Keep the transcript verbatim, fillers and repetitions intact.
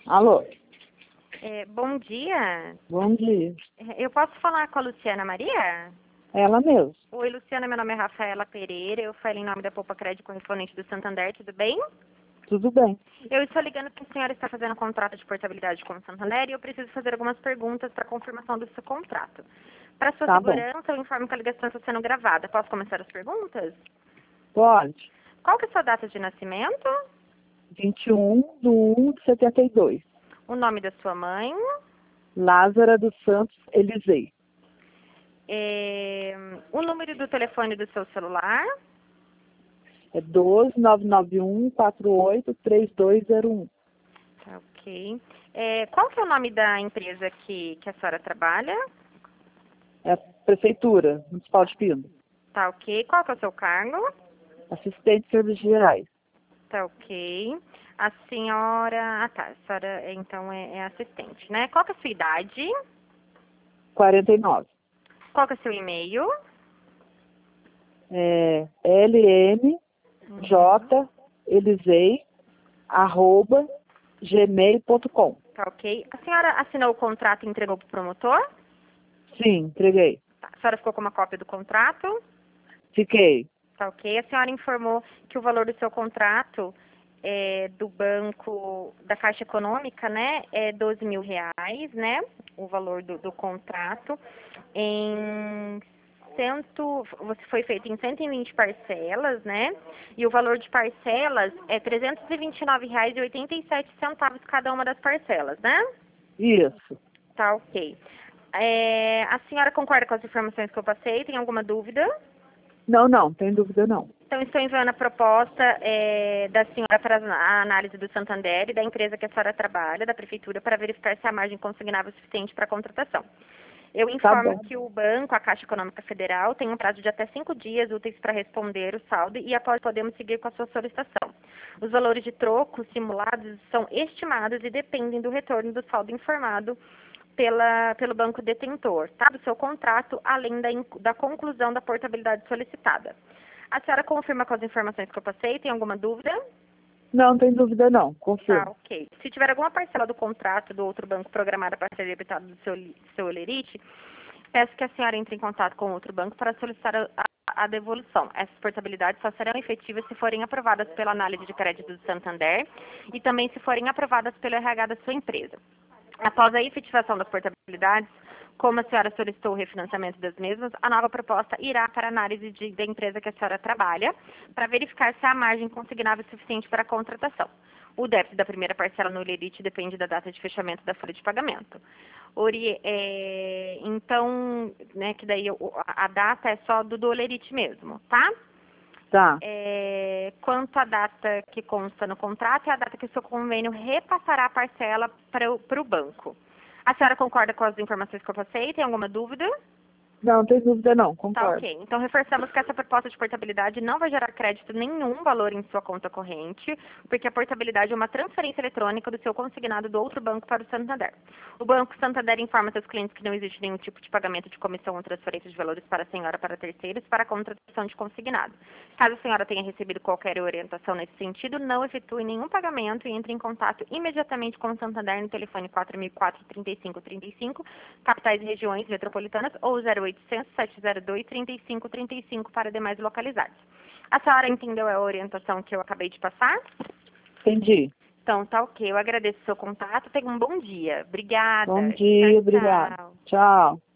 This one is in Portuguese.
Alô, É, bom dia. bom dia. Eu posso falar com a Luciana Maria? Ela mesmo. Oi, Luciana, meu nome é Rafaela Pereira, eu falo em nome da Poupa Crédito correspondente do Santander, tudo bem? Tudo bem. Eu estou ligando porque a senhora está fazendo um contrato de portabilidade com o Santander e eu preciso fazer algumas perguntas para confirmação do seu contrato. Para sua Tá bom. segurança, eu informo que a ligação está sendo gravada. Posso começar as perguntas? Pode. Qual que é a sua data de nascimento? vinte e um de um de setenta e dois. O nome da sua mãe? Lázara dos Santos Elisei. É, o número do telefone do seu celular? É doze, nove nove um, quatro oito, três dois zero um. Tá, ok. É, qual que é o nome da empresa que, que a senhora trabalha? É a Prefeitura Municipal de Pino. Tá, ok. Qual que é o seu cargo? Assistente de Serviços Gerais. Tá, ok. A senhora... Ah, tá. A senhora, então, é, é assistente, né? Qual que é a sua idade? quarenta e nove. Qual que é o seu e-mail? É lmj elisei arroba gmail ponto com. Tá, ok. A senhora assinou o contrato e entregou pro promotor? Sim, entreguei. Tá. A senhora ficou com uma cópia do contrato? Fiquei. Tá, ok. A senhora informou que o valor do seu contrato é, do banco, da Caixa Econômica, né, é doze mil reais, né, o valor do, do contrato, em cento, você foi feito em cento e vinte parcelas, né, e o valor de parcelas é trezentos e vinte e nove reais e oitenta e sete centavos cada uma das parcelas, né? Isso. Tá, ok. É, a senhora concorda com as informações que eu passei? Tem alguma dúvida? Não, não, tem dúvida não. Então, estou enviando a proposta é, da senhora para a análise do Santander e da empresa que a senhora trabalha, da prefeitura, para verificar se a margem consignável é suficiente para a contratação. Eu Tá informo bom. que o banco, a Caixa Econômica Federal, tem um prazo de até cinco dias úteis para responder o saldo e após podemos seguir com a sua solicitação. Os valores de troco simulados são estimados e dependem do retorno do saldo informado pela, pelo banco detentor, tá? Do seu contrato, além da, da conclusão da portabilidade solicitada. A senhora confirma com as informações que eu passei? Tem alguma dúvida? Não, tem dúvida não. Tá, Confirmo. ok. Se tiver alguma parcela do contrato do outro banco programada para ser debitada do seu, li- seu Olerite, peço que a senhora entre em contato com outro banco para solicitar a, a- a devolução. Essas portabilidades só serão efetivas se forem aprovadas pela análise de crédito do Santander e também se forem aprovadas pelo R H da sua empresa. Após a efetivação das portabilidades, como a senhora solicitou o refinanciamento das mesmas, a nova proposta irá para a análise de- da empresa que a senhora trabalha, para verificar se a margem consignável é suficiente para a contratação. O débito da primeira parcela no Olerite depende da data de fechamento da folha de pagamento. Ori, é, então, né, que daí o- a a data é só do, do Olerite mesmo, tá? Tá. É, quanto à data que consta no contrato, é a data que o seu convênio repassará a parcela para o banco. A senhora concorda com as informações que eu passei? Tem alguma dúvida? Não, tem dúvida não. Tá, Concordo. ok. Então, reforçamos que essa proposta de portabilidade não vai gerar crédito nenhum valor em sua conta corrente, porque a portabilidade é uma transferência eletrônica do seu consignado do outro banco para o Santander. O Banco Santander informa seus clientes que não existe nenhum tipo de pagamento de comissão ou transferência de valores para a senhora para terceiros para a contratação de consignado. Caso a senhora tenha recebido qualquer orientação nesse sentido, não efetue nenhum pagamento e entre em contato imediatamente com o Santander no telefone quatro mil e quatro, trinta e cinco trinta e cinco, capitais e regiões metropolitanas, ou zero oitocentos, sete zero dois, trinta e cinco trinta e cinco para demais localidades. A senhora entendeu a orientação que eu acabei de passar? Entendi. Então, tá ok. Eu agradeço o seu contato. Tenha um bom dia. Obrigada. Bom Tchau, dia, obrigado. tchau. Tchau.